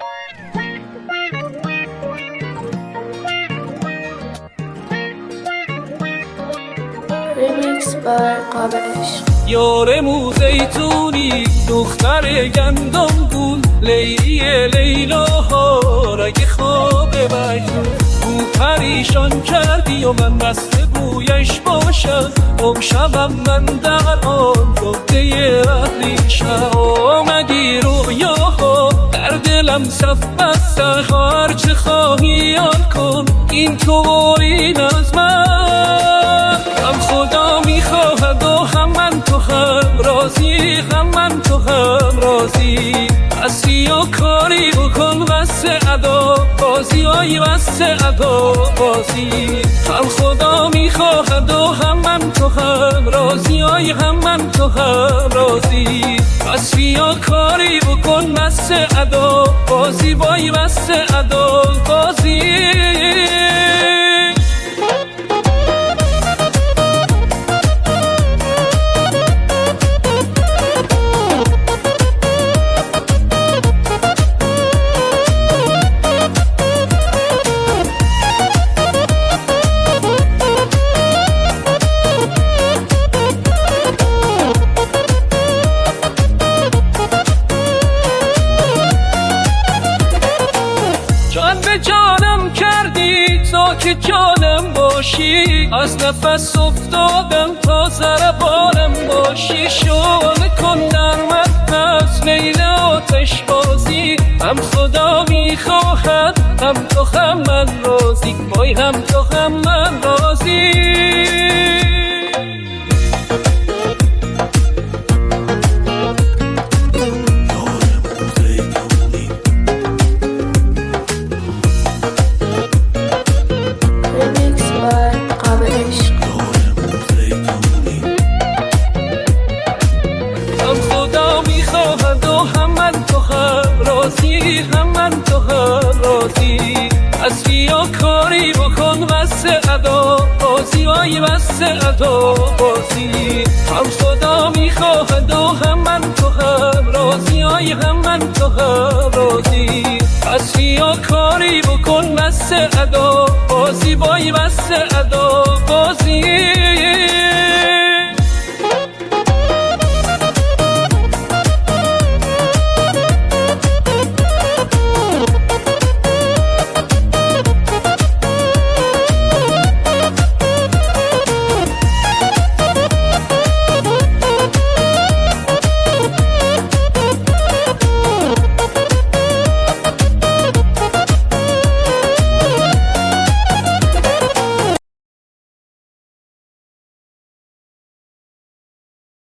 Remix by قاب عشق. یار موزیتونی دختر گندم گل لیلی لیلاها رگ خواب مجنون او پریشان کردی و من مست بویش باشم گم شوم من در آن رده ابریشم آمدی رویاها در دلم صف بسته هرچه خواهی آن کن این طورین از من هم خدا میخواهد و هم من تو هم راضی هم من تو هم راضی اصلی و کاری بکن وسه ادا بازی های وسه ادا بازی هم خدا میخواهد و هم من تو هم راضی های هم من تو هم راضی اصلی و کاری بکن وسه ادا بازی بای وسه ادا بازی جانم کردی تا که جانم باشی از نفس افتادم تا ضربانم باشی شعله کن در من از لیل آتش بازی هم خدا میخواهد هم تو هم من راضی وای هم تو هم من راضی هم من تو هم راضی اصلی و کاری بکن وسه ادا بازی وای وسه ادا بازی هم خدا میخواهد و هم من تو هم راضی های هم من تو هم راضی اصلی و کاری بکن وسه ادا بازی وای وسه ادا بازی